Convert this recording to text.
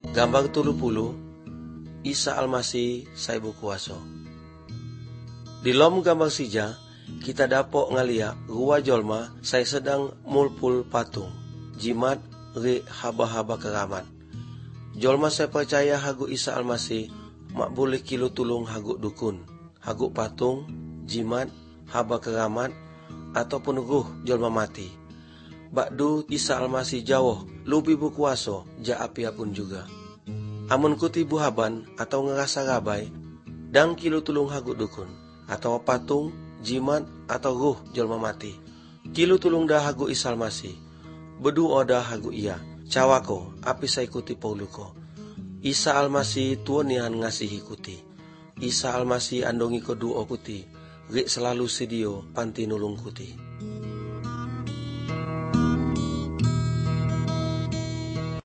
Gambar 30, Isa Almasih saibu kuaso. Di lom gambar sija, kita dapok ngalia rua jolma saya sedang mulpul patung, jimat ri haba-haba keramat. Jolma saya percaya hagu Isa Almasih mak boleh kilo tulung hagu dukun, hagu patung, jimat, haba keramat, ataupun ruh jolma mati. Bakdu Isa Almasih jauh lebih berkuasa ja api pun juga. Amun kuti buhaban atau ngerasa rabai, dang kilo tulung hagu dukun, atau patung, jimat, atau ruh jolma mati. Kilo tulung dah hagu Isa Almasih, bedu oda hagu ia, cawako api saya ikuti pauluko. Isa Almasih tuonian ngasih ikuti. Isa Almasih andongi kedua kuti, rik selalu sedio panti nulung kuti.